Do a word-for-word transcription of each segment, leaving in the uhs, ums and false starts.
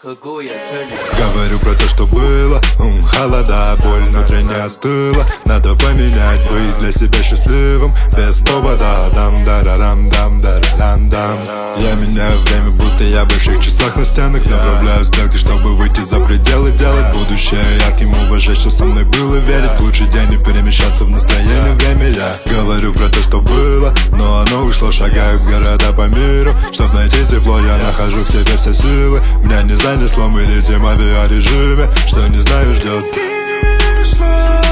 Какую цель? Говорю про то, что было. Ум, холода, боль внутренне остыла. Надо поменять, быть для себя счастливым без повода. Дам дарарам дам дарарам дам. Я меняю время, будто я в больших часах на стенах. Направляю стрелки, чтобы выйти за пределы. Делать будущее ярким, уважать, что со мной было. Верить в лучший день и перемещаться в настроение время. Я говорю про то, что было, но оно ушло. Шагаю в города по миру, чтоб найти тепло. Я нахожу в себе все силы. Меня не занесло, мы летим в авиарежиме. Что не знаю, ждет. Пришло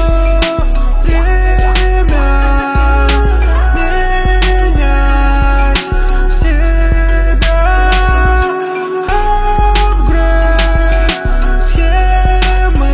время менять себя. Апгрейд схемы,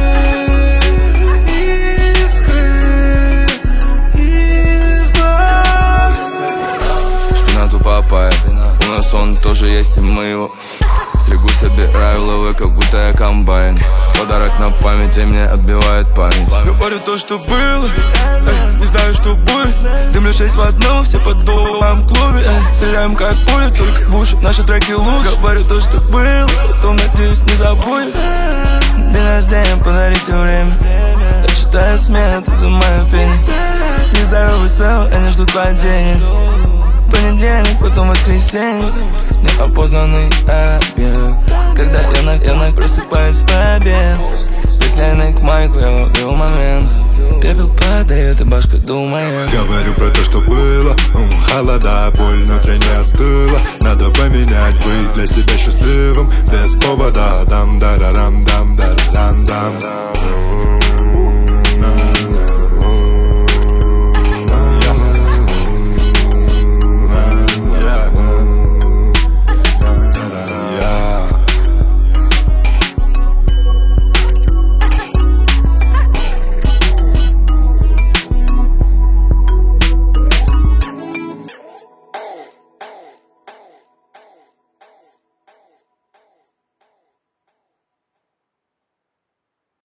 искры из глаз. Шпинат у папайи, у нас он тоже есть, и мы его стригу, собираю лавы, как будто я комбайн. Подарок на память, и мне отбивает память. Говорю то, что было, эй, не знаю, что будет. Дымлю шесть в одном, все под дулом клубе, эй. Стреляем как пули, только в уши, наши треки лучше. Говорю то, что было, потом, надеюсь, не забудет. День рождения, подарите время. Я читаю смех, изымаю пени. Не знаю, высел, они ждут падения. Понедельник, потом воскресенье. Неопознанный объект. Когда я на, я на просыпаюсь в обед. Приклеенный к майку, я ловил момент. Пепел падает, и башка думает. Говорю про то, что было. Ум, холода, боль внутренне остыла. Надо поменять, быть для себя счастливым без повода. Дам дарарам дам дарарам дам.